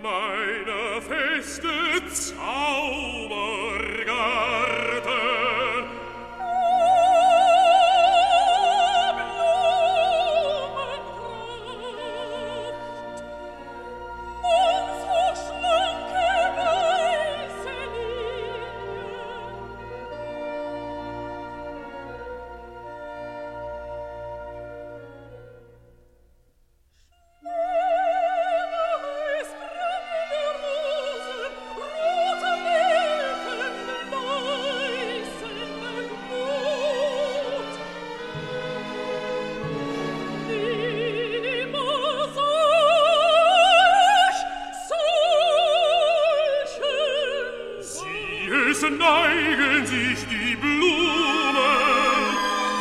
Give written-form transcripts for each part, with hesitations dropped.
meine feste Zaubergarten. Es neigen sich die Blumen,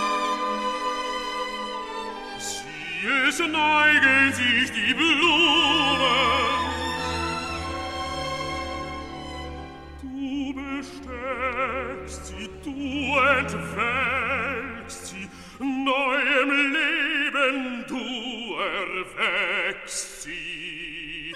es neigen sich die Blumen. Du besteckst sie, du entwelkst sie, neuem Leben du erweckst sie.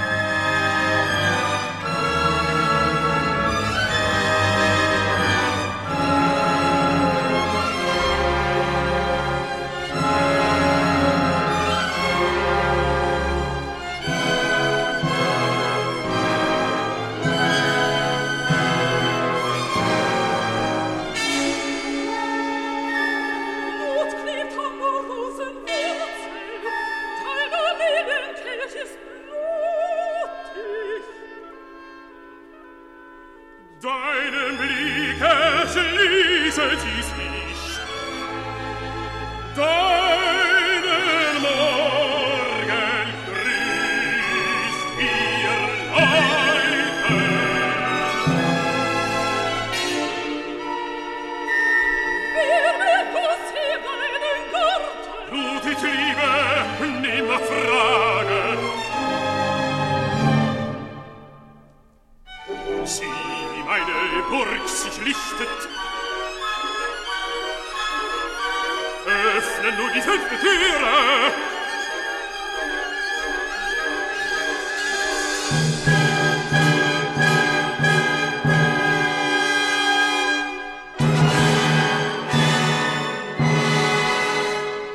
Deinem Blicke schließet sie sich, deinen Morgen grüßt ihr Leute. Wer wird sie meinen Garten? Blut ich liebe, nimmer Frage. Sieh, wie meine Burg sich lichtet. Öffne nur die 5. Türe,